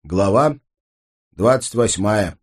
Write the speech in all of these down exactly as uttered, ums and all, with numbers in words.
Глава двадцать восьмая.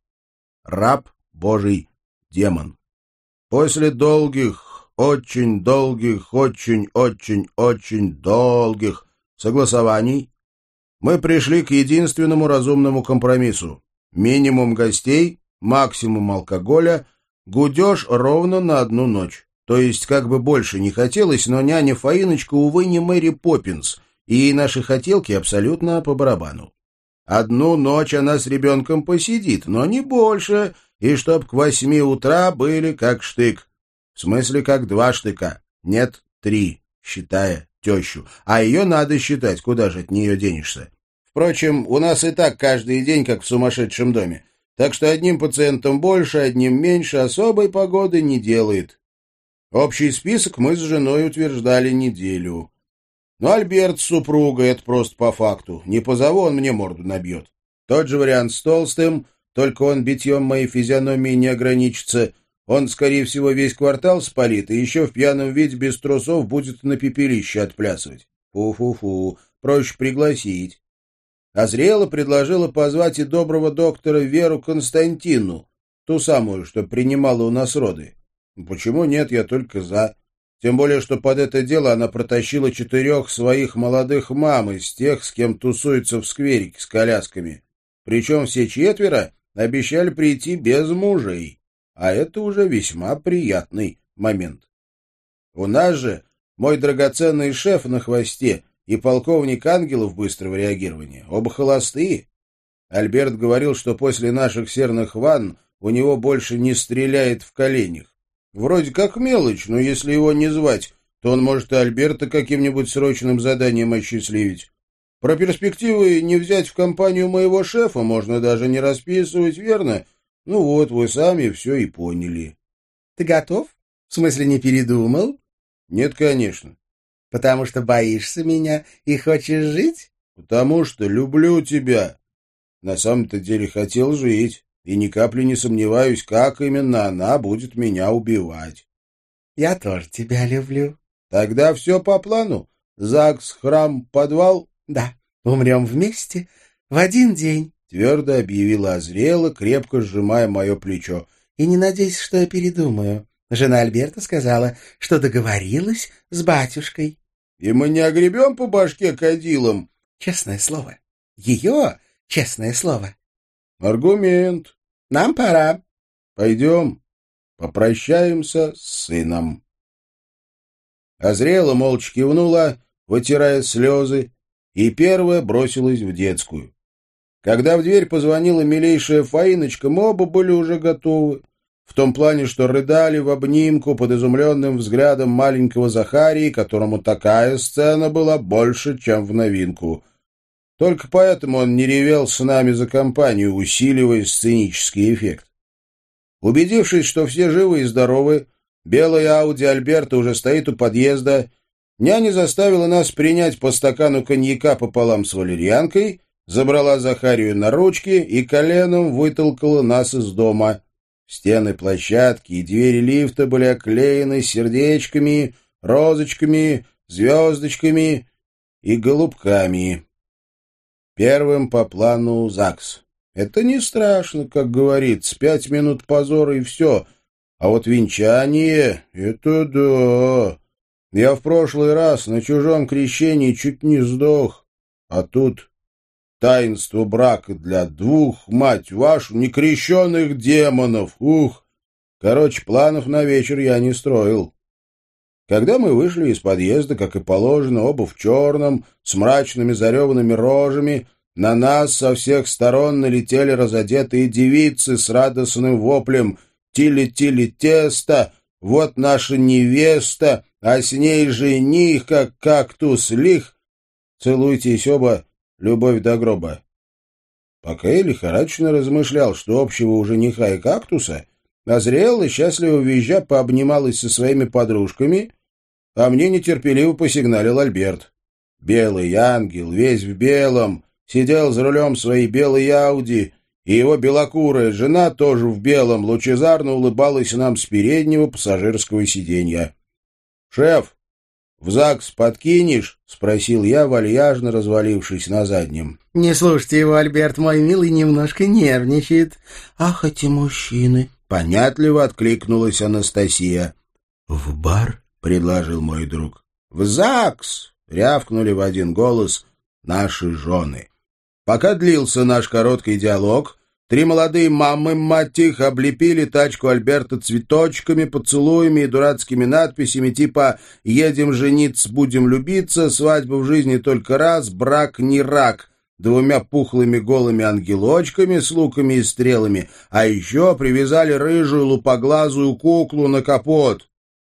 Раб Божий демон. После долгих, очень долгих, очень-очень-очень долгих согласований мы пришли к единственному разумному компромиссу. Минимум гостей, максимум алкоголя, гудеж ровно на одну ночь. То есть, как бы больше не хотелось, но няня Фаиночка, увы, не Мэри Поппинс, и ей наши хотелки абсолютно по барабану. Одну ночь она с ребенком посидит, но не больше, и чтоб к восьми утра были как штык. В смысле, как два штыка. Нет, три, считая тещу. А ее надо считать, куда же от нее денешься. Впрочем, у нас и так каждый день, как в сумасшедшем доме. Так что одним пациентом больше, одним меньше особой погоды не делает. Общий список мы с женой утверждали неделю. Но Альберт с супругой — это просто по факту. Не позову, он мне морду набьет. Тот же вариант с Толстым, только он битьем моей физиономии не ограничится. Он, скорее всего, весь квартал спалит, и еще в пьяном виде без трусов будет на пепелище отплясывать. Фу-фу-фу, проще пригласить. Азриэла предложила позвать и доброго доктора Веру Константину, ту самую, что принимала у нас роды. Почему нет, я только за. Тем более, что под это дело она протащила четырех своих молодых мам из тех, с кем тусуется в скверике с колясками. Причем все четверо обещали прийти без мужей, а это уже весьма приятный момент. У нас же мой драгоценный шеф на хвосте и полковник Ангелов быстрого реагирования, оба холостые. Альберт говорил, что после наших серных ванн у него больше не стреляет в коленях. Вроде как мелочь, но если его не звать, то он может и Альберта каким-нибудь срочным заданием осчастливить. Про перспективы не взять в компанию моего шефа можно даже не расписывать, верно? Ну вот, вы сами все и поняли. — Ты готов? В смысле, не передумал? — Нет, конечно. — Потому что боишься меня и хочешь жить? — Потому что люблю тебя. На самом-то деле хотел жить. И ни капли не сомневаюсь, как именно она будет меня убивать. — Я тоже тебя люблю. — Тогда все по плану. ЗАГС, храм, подвал? — Да, умрем вместе в один день, — твердо объявила Азриэла, крепко сжимая мое плечо. — И не надейся, что я передумаю. Жена Альберта сказала, что договорилась с батюшкой. — И мы не огребем по башке кадилом? — Честное слово. Ее честное слово. — Аргумент. — Нам пора. — Пойдем, попрощаемся с сыном. Азриэла молча кивнула, вытирая слезы, и первая бросилась в детскую. Когда в дверь позвонила милейшая Фаиночка, мы оба были уже готовы. В том плане, что рыдали в обнимку под изумленным взглядом маленького Захарии, которому такая сцена была больше, чем в новинку. Только поэтому он не ревел с нами за компанию, усиливая сценический эффект. Убедившись, что все живы и здоровы, белая Ауди Альберта уже стоит у подъезда, няня заставила нас принять по стакану коньяка пополам с валерьянкой, забрала Захарию на ручки и коленом вытолкала нас из дома. Стены площадки и двери лифта были оклеены сердечками, розочками, звездочками и голубками. Первым по плану ЗАГС. Это не страшно, как говорится, пять минут позора и все. А вот венчание — это да. Я в прошлый раз на чужом крещении чуть не сдох. А тут таинство брака для двух, мать вашу, некрещенных демонов. Ух! Короче, планов на вечер я не строил. Когда мы вышли из подъезда, как и положено, оба в черном, с мрачными зареванными рожами, на нас со всех сторон налетели разодетые девицы с радостным воплем «Тили-тили-тесто! Вот наша невеста, а с ней жених, как кактус лих! Целуйтесь оба, любовь до гроба!» Пока я лихорадочно размышлял, что общего у жениха и кактуса, Азриэла, счастливо визжа, пообнималась со своими подружками, а мне нетерпеливо посигналил Альберт. Белый ангел, весь в белом, сидел за рулем своей белой Ауди, и его белокурая жена, тоже в белом, лучезарно улыбалась нам с переднего пассажирского сиденья. — Шеф, в ЗАГС подкинешь?» — спросил я, вальяжно развалившись на заднем. «Не слушайте его, Альберт, мой милый, немножко нервничает. Ах, эти мужчины!» — понятливо откликнулась Анастасия. «В бар?» — предложил мой друг. «В ЗАГС!» — рявкнули в один голос наши жены. Пока длился наш короткий диалог, три молодые мамы, мать их, облепили тачку Альберта цветочками, поцелуями и дурацкими надписями типа «Едем жениться, будем любиться», «Свадьба в жизни только раз», «Брак не рак», двумя пухлыми голыми ангелочками с луками и стрелами, а еще привязали рыжую лупоглазую куклу на капот.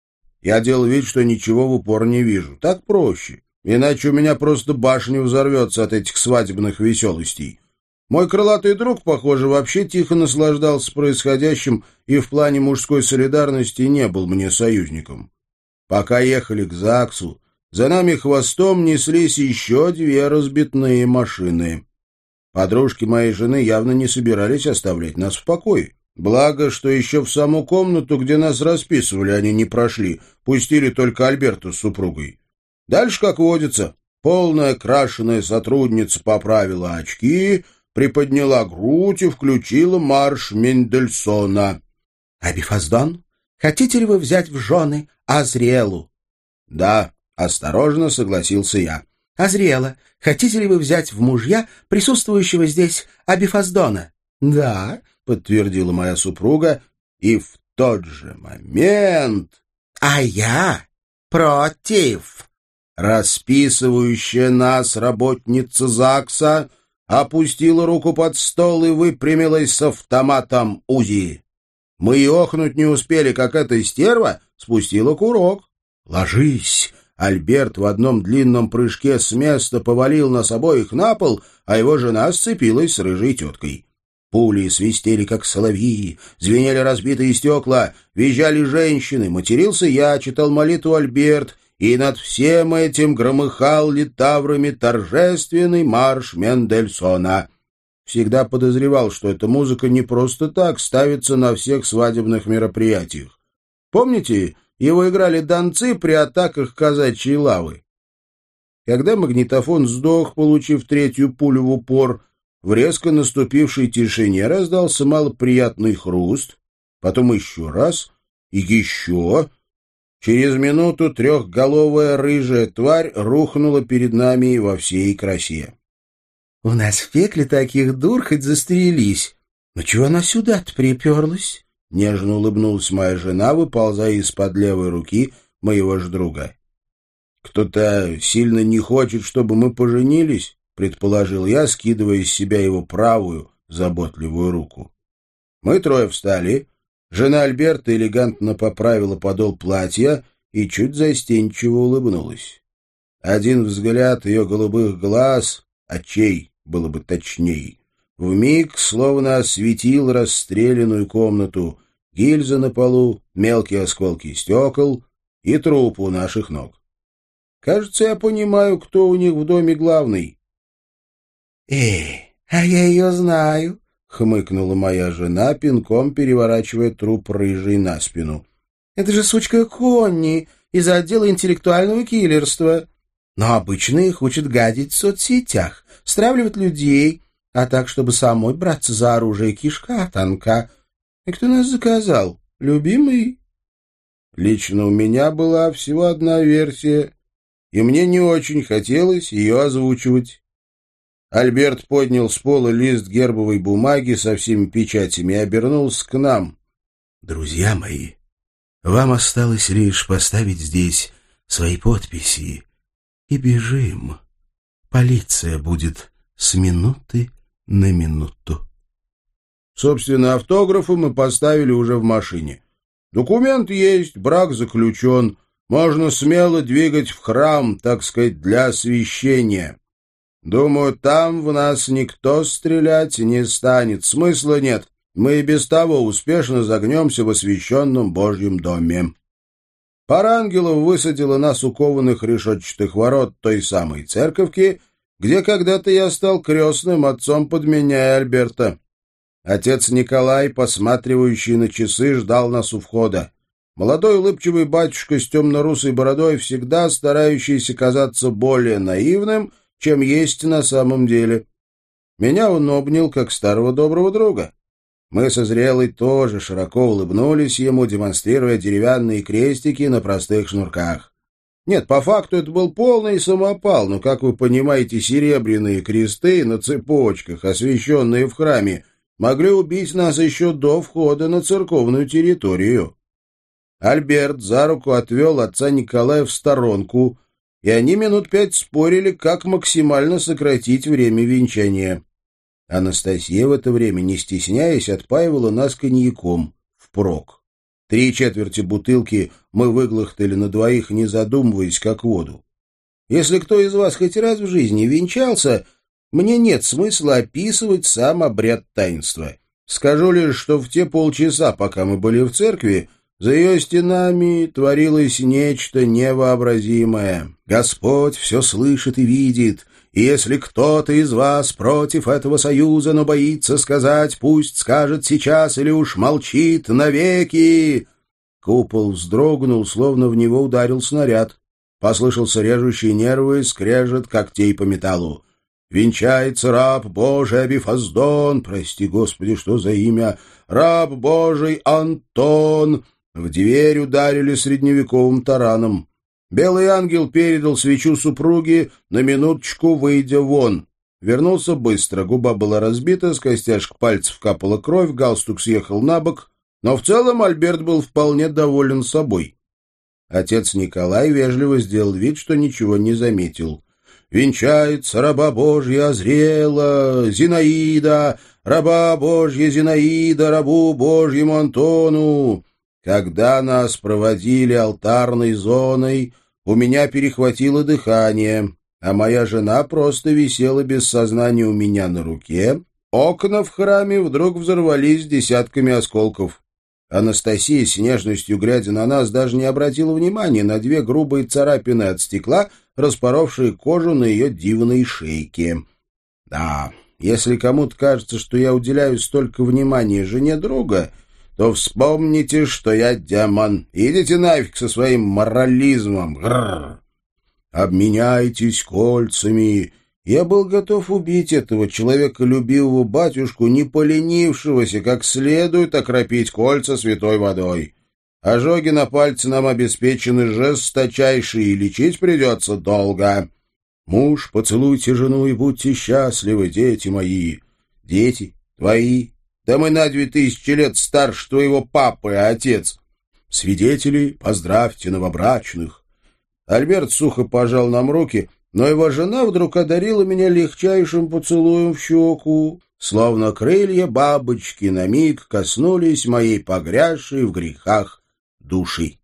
Я делал вид, что ничего в упор не вижу. Так проще. Иначе у меня просто башня взорвется от этих свадебных веселостей. Мой крылатый друг, похоже, вообще тихо наслаждался происходящим и в плане мужской солидарности не был мне союзником. Пока ехали к ЗАГСу, за нами хвостом неслись еще две разбитные машины. Подружки моей жены явно не собирались оставлять нас в покое. Благо, что еще в саму комнату, где нас расписывали, они не прошли, пустили только Альберту с супругой. Дальше, как водится, полная крашеная сотрудница поправила очки, приподняла грудь и включила марш Мендельсона. «Абифаздон, хотите ли вы взять в жены Азриэлу?» «Да», — осторожно согласился я. «Азриэла, хотите ли вы взять в мужья присутствующего здесь Абифаздона?» «Да», — подтвердила моя супруга, и в тот же момент... «А я против!» Расписывающая нас работница ЗАГСа опустила руку под стол и выпрямилась с автоматом УЗИ. Мы и охнуть не успели, как эта стерва спустила курок. «Ложись!» Альберт в одном длинном прыжке с места повалил нас обоих на пол, а его жена сцепилась с рыжей теткой. Пули свистели, как соловьи, звенели разбитые стекла, визжали женщины, матерился я, читал молитву Альберт, и над всем этим громыхал литаврами торжественный марш Мендельсона. Всегда подозревал, что эта музыка не просто так ставится на всех свадебных мероприятиях. Помните, его играли донцы при атаках казачьей лавы? Когда магнитофон сдох, получив третью пулю в упор, в резко наступившей тишине раздался малоприятный хруст, потом еще раз и еще... Через минуту трехголовая рыжая тварь рухнула перед нами во всей красе. — У нас в пекле таких дур хоть застрелись. Но чего она сюда-то приперлась? — нежно улыбнулась моя жена, выползая из-под левой руки моего ж друга. — Кто-то сильно не хочет, чтобы мы поженились, — предположил я, скидывая с себя его правую, заботливую руку. Мы трое встали. Жена Альберта элегантно поправила подол платья и чуть застенчиво улыбнулась. Один взгляд ее голубых глаз, очей было бы точней, вмиг словно осветил расстрелянную комнату, гильзы на полу, мелкие осколки стекол и труп у наших ног. Кажется, я понимаю, кто у них в доме главный. — Эй, а я ее знаю, — хмыкнула моя жена, пинком переворачивая труп рыжий на спину. — Это же сучка Конни из отдела интеллектуального киллерства. Но обычно их учат гадить в соцсетях, стравливать людей, а так, чтобы самой браться за оружие, кишка тонка. И кто нас заказал? Любимый? Лично у меня была всего одна версия, и мне не очень хотелось ее озвучивать. Альберт поднял с пола лист гербовой бумаги со всеми печатями и обернулся к нам. «Друзья мои, вам осталось лишь поставить здесь свои подписи. И бежим. Полиция будет с минуты на минуту». Собственно, автографы мы поставили уже в машине. Документ есть, брак заключен. Можно смело двигать в храм, так сказать, для освящения. Думаю, там в нас никто стрелять не станет. Смысла нет. Мы и без того успешно загнемся в освященном Божьем доме. Пара ангелов высадила нас у кованых решетчатых ворот той самой церковки, где когда-то я стал крестным отцом, подменяя Альберта. Отец Николай, посматривающий на часы, ждал нас у входа. Молодой улыбчивый батюшка с темно-русой бородой, всегда старающийся казаться более наивным, чем есть на самом деле. Меня он обнял, как старого доброго друга. Мы со Зрелой тоже широко улыбнулись ему, демонстрируя деревянные крестики на простых шнурках. Нет, по факту это был полный самопал, но, как вы понимаете, серебряные кресты на цепочках, освященные в храме, могли убить нас еще до входа на церковную территорию. Альберт за руку отвел отца Николая в сторонку, и они минут пять спорили, как максимально сократить время венчания. Анастасия в это время, не стесняясь, отпаивала нас коньяком впрок. Три четверти бутылки мы выглохтали на двоих, не задумываясь, как воду. Если кто из вас хоть раз в жизни венчался, мне нет смысла описывать сам обряд таинства. Скажу лишь, что в те полчаса, пока мы были в церкви, за ее стенами творилось нечто невообразимое. Господь все слышит и видит, и если кто-то из вас против этого союза, но боится сказать, пусть скажет сейчас или уж молчит навеки. Купол вздрогнул, словно в него ударил снаряд. Послышался режущий нервы скрежет когтей по металлу. «Венчается раб Божий Абифаздон», прости Господи, что за имя, «раб Божий Антон». В дверь ударили средневековым тараном. Белый ангел передал свечу супруге, на минуточку выйдя вон. Вернулся быстро, губа была разбита, с костяшек пальцев капала кровь, галстук съехал на бок, но в целом Альберт был вполне доволен собой. Отец Николай вежливо сделал вид, что ничего не заметил. «Венчается раба Божья Азриэла, Зинаида, раба Божья Зинаида, рабу Божьему Антону». Когда нас проводили алтарной зоной, у меня перехватило дыхание, а моя жена просто висела без сознания у меня на руке. Окна в храме вдруг взорвались десятками осколков. Анастасия, с нежностью глядя на нас, даже не обратила внимания на две грубые царапины от стекла, распоровшие кожу на ее дивной шейке. Да, если кому-то кажется, что я уделяю столько внимания жене друга, то вспомните, что я демон. Идите нафиг со своим морализмом. Гррр. Обменяйтесь кольцами. Я был готов убить этого человеколюбивого батюшку, не поленившегося, как следует окропить кольца святой водой. Ожоги на пальце нам обеспечены жесточайшие, и лечить придется долго. Муж, поцелуйте жену и будьте счастливы, дети мои. Дети твои. Да мы на две тысячи лет старше твоего папы, а отец. Свидетели, поздравьте новобрачных. Альберт сухо пожал нам руки, но его жена вдруг одарила меня легчайшим поцелуем в щеку, словно крылья бабочки на миг коснулись моей погрязшей в грехах души.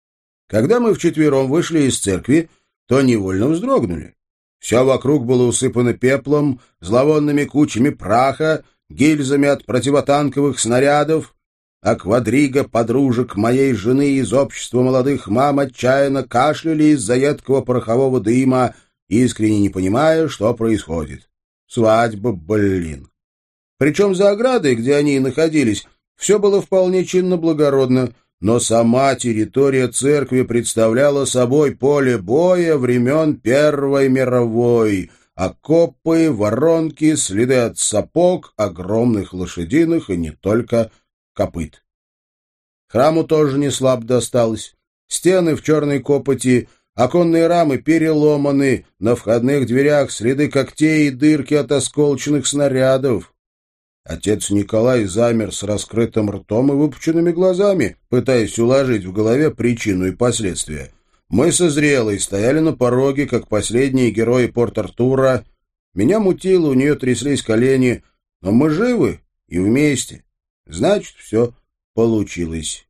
Когда мы вчетвером вышли из церкви, то невольно вздрогнули. Все вокруг было усыпано пеплом, зловонными кучами праха, гильзами от противотанковых снарядов, а квадрига подружек моей жены из общества молодых мам отчаянно кашляли из-за едкого порохового дыма, искренне не понимая, что происходит. Свадьба, блин. Причем за оградой, где они и находились, все было вполне чинно-благородно, но сама территория церкви представляла собой поле боя времен Первой мировой — окопы, воронки, следы от сапог, огромных лошадиных и не только копыт. Храму тоже не слабо досталось. Стены в черной копоти, оконные рамы переломаны, на входных дверях следы когтей и дырки от осколочных снарядов. Отец Николай замер с раскрытым ртом и выпученными глазами, пытаясь уложить в голове причину и последствия. Мы со Зрелой стояли на пороге, как последние герои Порт-Артура. Меня мутило, у нее тряслись колени, но мы живы и вместе. Значит, все получилось.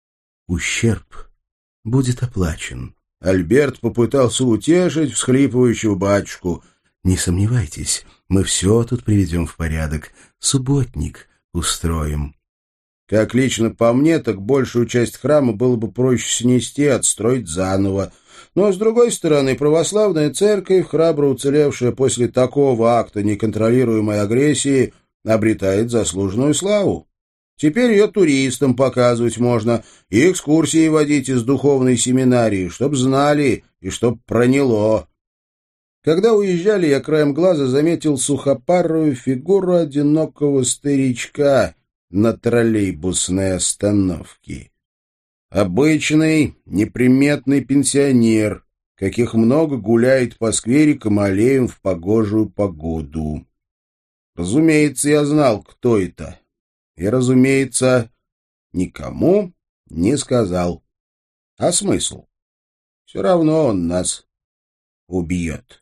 Ущерб будет оплачен. Альберт попытался утешить всхлипывающего батюшку. Не сомневайтесь, мы все тут приведем в порядок. Субботник устроим. Как лично по мне, так большую часть храма было бы проще снести, отстроить заново. Но, с другой стороны, православная церковь, храбро уцелевшая после такого акта неконтролируемой агрессии, обретает заслуженную славу. Теперь ее туристам показывать можно, и экскурсии водить из духовной семинарии, чтоб знали и чтоб проняло. Когда уезжали, я краем глаза заметил сухопарую фигуру одинокого старичка на троллейбусной остановке. Обычный, неприметный пенсионер, каких много гуляет по скверикам и аллеям в погожую погоду. Разумеется, я знал, кто это. И, разумеется, никому не сказал. А смысл? Все равно он нас убьет.